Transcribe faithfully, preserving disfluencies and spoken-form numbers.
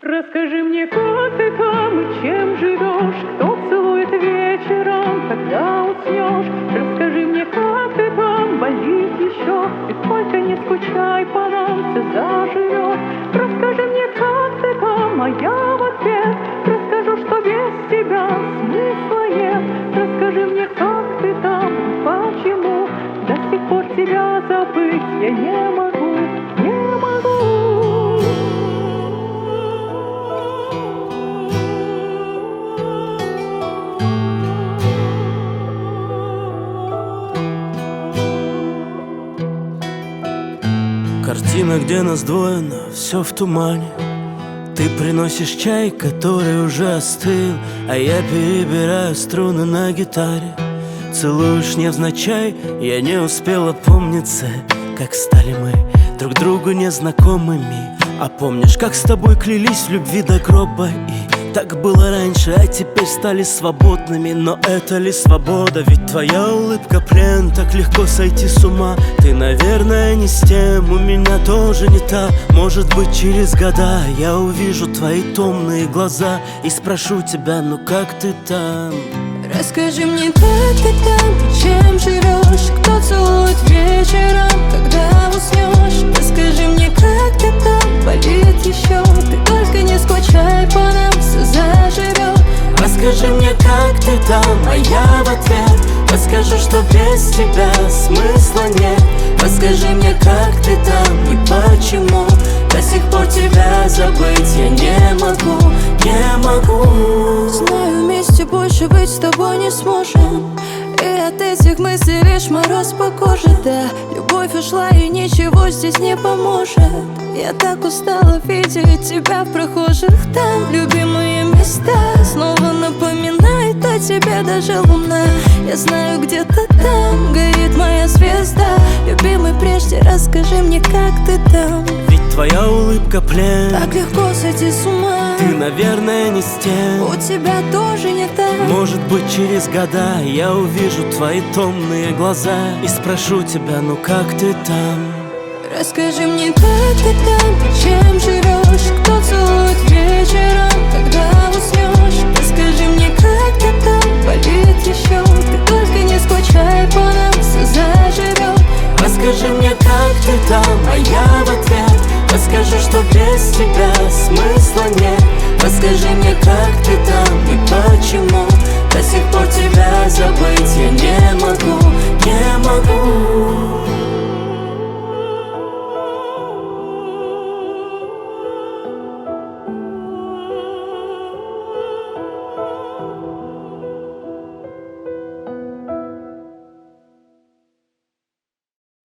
Расскажи мне, как ты там и чем живешь, кто целует вечером, когда уснешь. Расскажи мне, как ты там, болит еще, ты только не скучай, по нам все заживет. Расскажи мне, как ты там, а я в ответ расскажу, что без тебя смысла нет. Расскажи мне, как ты там, почему до сих пор тебя забыть я не могу, не могу. Картина, где нас двое, но все в тумане. Ты приносишь чай, который уже остыл, а я перебираю струны на гитаре. Целуешь невзначай, я не успел опомниться, как стали мы друг другу незнакомыми. А помнишь, как с тобой клялись в любви до гроба? И так было раньше, а теперь стали свободными. Но это ли свобода? Ведь твоя улыбка плен, так легко сойти с ума. Ты, наверное, не с тем, у меня тоже не та. Может быть, через года я увижу твои томные глаза и спрошу тебя, ну как ты там? Расскажи мне, как ты там, и чем живешь, кто целует вечером, когда уснешь. Расскажи мне, как ты там, болит еще, ты только не скучай, по нам все заживет. Расскажи мне, как ты там, а я в ответ расскажу, что без тебя смысла нет. Расскажи мне, как ты там и почему до сих пор тебя забыть я не могу, не могу. Знаю, вместе больше быть с тобой не сможем, и от этих мыслей лишь мороз по коже. Да, любовь ушла и ничего здесь не поможет. Я так устала видеть тебя в прохожих. Там любимые места снова напоминает о тебе даже луна. Я знаю, где-то там горит моя звезда. Любимый, прежде расскажи мне, как ты там. Ведь твоя улыбка плен, так легко сойти с ума. Ты, наверное, не с тем, у тебя тоже не так. Может быть, через года я увижу твои томные глаза и спрошу тебя, ну как ты там? Расскажи мне, как ты там, и чем живешь.